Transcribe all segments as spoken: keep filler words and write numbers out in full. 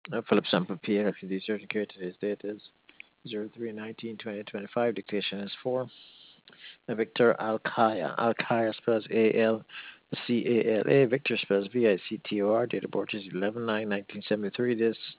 Uh, Philip Sample P L F D certain care. Today's date is zero three nineteen twenty twenty-five. Dictation is four. Victor Alcaya. Alcaya spells A L C A L A. Victor spells V I C T O R. Date of birth is eleven nine nineteen seventy-three. This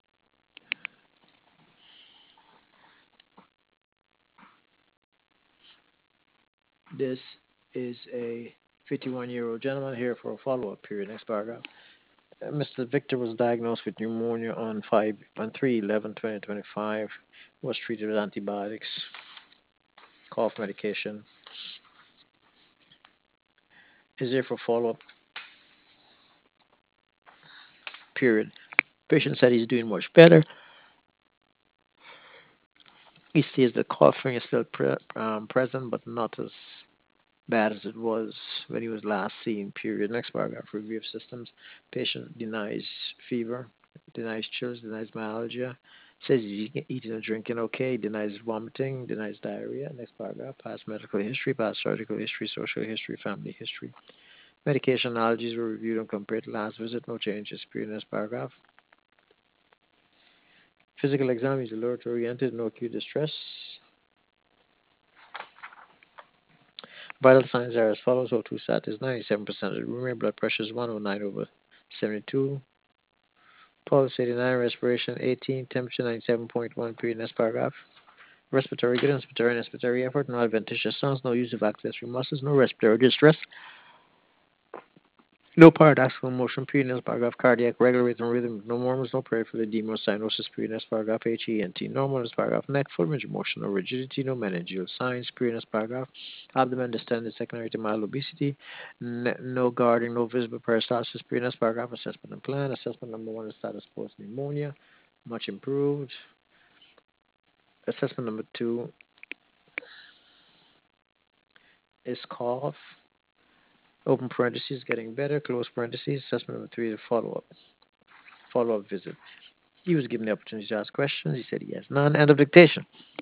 this is a fifty-one year old gentleman here for a follow up period. Next paragraph. Uh, Mister Victor was diagnosed with pneumonia on five on three eleven twenty twenty-five. Was treated with antibiotics, cough medication. Is there for follow up period. Patient said he's doing much better. He says the coughing is still pre- um, present, but not as bad as it was when he was last seen. Period. Next paragraph. Review of systems. Patient denies fever, denies chills, denies myalgia. Says he's eating and drinking okay. Denies vomiting. Denies diarrhea. Next paragraph. Past medical history, past surgical history, social history, family history. Medication allergies were reviewed and compared to last visit. No changes. Period. Next paragraph. Physical exam is alert oriented. No acute distress. Vital signs are as follows: O two sat is ninety-seven percent of the room. Blood pressure is one oh nine over seventy-two. Pulse eighty-nine, respiration eighteen, temperature ninety-seven point one. Period. Next paragraph. Respiratory good, inspiratory and expiratory effort, no adventitious sounds, no use of accessory muscles, no respiratory distress, no paradoxical motion. Period. Next paragraph. Cardiac regular rhythm, rhythm, no murmurs, no peripheral edema, cyanosis. Period. Next paragraph. H E N T normal. Next paragraph. Neck full range of motion, no rigidity, no meningeal signs. Period. Next paragraph. Abdomen distended secondary to mild obesity, N- no guarding, no visible peristalsis. Period. Next paragraph. Assessment and plan. Assessment number one is status post pneumonia, much improved. Assessment number two is cough. Open parentheses, getting better. Close parentheses. Assessment number three, the follow up. Follow up visit. He was given the opportunity to ask questions. He said he has none. End of dictation.